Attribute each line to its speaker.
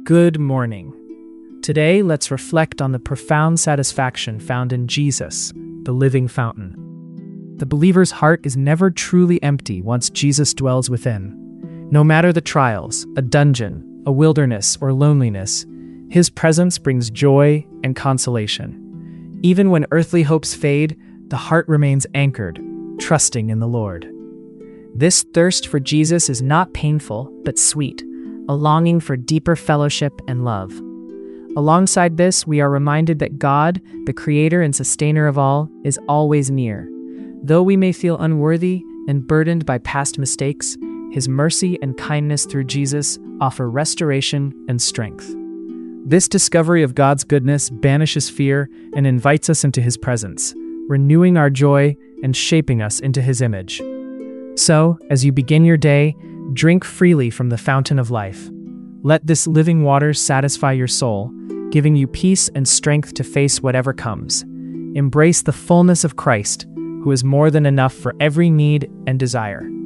Speaker 1: Good morning. Today, let's reflect on the profound satisfaction found in Jesus, the living fountain. The believer's heart is never truly empty once Jesus dwells within. No matter the trials, a dungeon, a wilderness, or loneliness, His presence brings joy and consolation. Even when earthly hopes fade, the heart remains anchored, trusting in the Lord. This thirst for Jesus is not painful, but sweet, a longing for deeper fellowship and love. Alongside this, we are reminded that God, the creator and sustainer of all, is always near. Though we may feel unworthy and burdened by past mistakes, His mercy and kindness through Jesus offer restoration and strength. This discovery of God's goodness banishes fear and invites us into His presence, renewing our joy and shaping us into His image. So, as you begin your day, drink freely from the fountain of life. Let this living water satisfy your soul, giving you peace and strength to face whatever comes. Embrace the fullness of Christ, who is more than enough for every need and desire.